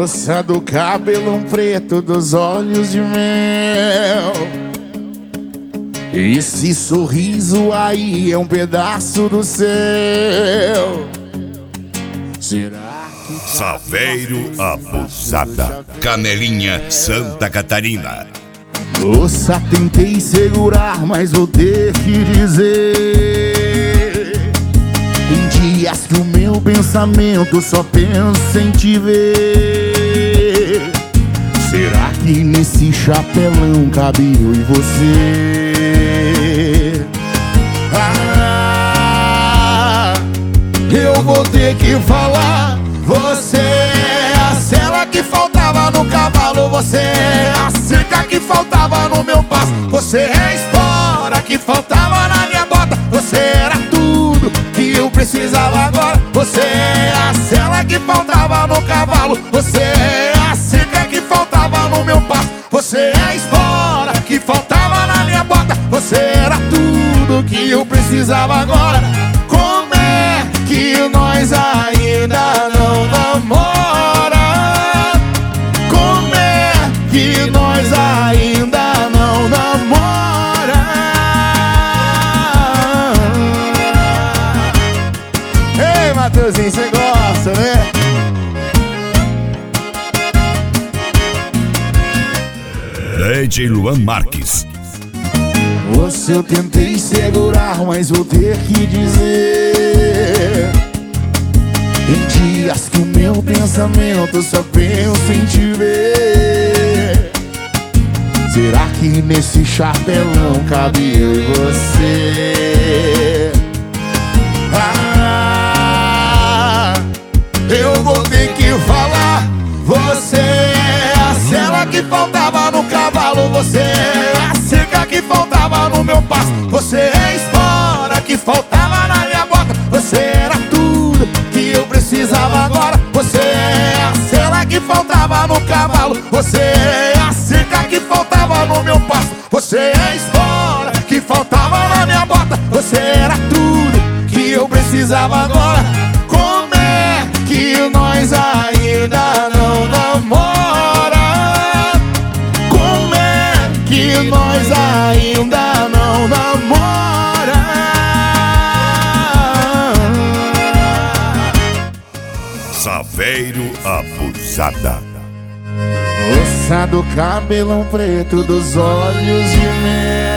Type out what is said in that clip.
Moça do cabelão preto, dos olhos de mel. Esse sorriso aí é um pedaço do céu. Será que Saveiro Abusada, Canelinha, Santa Catarina. Moça, tentei segurar, mas vou ter que dizer: tem dias que o meu pensamento só pensa em te ver. Será que nesse chapelão cabe eu e você? Eu vou ter que falar. Você é a sela que faltava no cavalo. Você é a cerca que faltava no meu passo. Você é a espora que faltava na minha bota. Você era tudo que eu precisava agora. Você é a sela que faltava no cavalo. Você é a cerca que faltava no meu passo. Você é a espora que faltava na minha bota. Você era tudo que eu precisava agora. Como é que nós ainda não namora? Como é que nós ainda não namora? Ei, Matheusinho, você gosta, né? DJ Luan Marques. Você eu tentei segurar, mas vou ter que dizer: tem dias que o meu pensamento só pensa em te ver. Será que nesse chapelão cabe eu e você? Eu vou ter que falar. Você é a sela que faltava no cavalo. Você é a cerca que faltava no meu passo. Você é a espora que faltava na minha bota. Você era tudo que eu precisava agora. Você é a sela que faltava no cavalo. Você é a cerca que faltava no meu passo. Você é a espora que faltava na minha bota. Você era tudo que eu precisava agora. Como é que nós ainda não namora? Como é que nós ainda não namora? Saveiro Abusada. Moça do cabelão preto, dos olhos de mel.